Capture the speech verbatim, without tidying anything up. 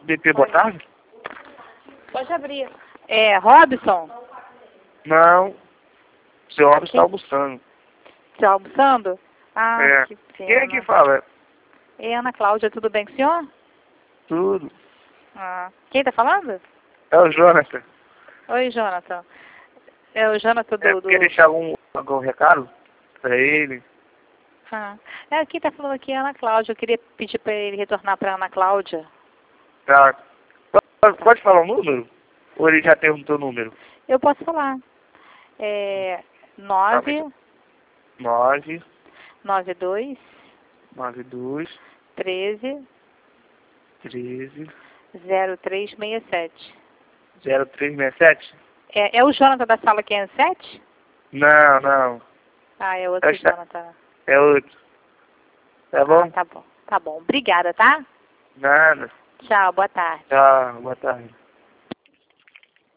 B P, boa tarde? Pode abrir. É, Robson? Não. O seu Robson está Quem? almoçando. Está almoçando? Ah, É. que pena. Quem é que fala? É Ana Cláudia, tudo bem com o senhor? Tudo. Ah, quem está falando? É o Jonathan. Oi, Jonathan. É o Jonathan É, do... do... quer deixar algum, algum recado pra ele? Ah, é, quem está falando aqui é a Ana Cláudia. Eu queria pedir para ele retornar para a Ana Cláudia. Tá. Pode, pode falar o número? Ou ele já tem o teu número? Eu posso falar. É nove nove, nove dois nove dois, treze treze, zero três seis sete. zero três seis sete? É, é o Jonathan da sala quinhentos e sete? Não, não. Ah, é outro Esta- Jonathan. É outro. Tá bom? Ah, tá bom. Tá bom. Obrigada, tá? Nada. Tchau, boa tarde. Tchau, boa tarde.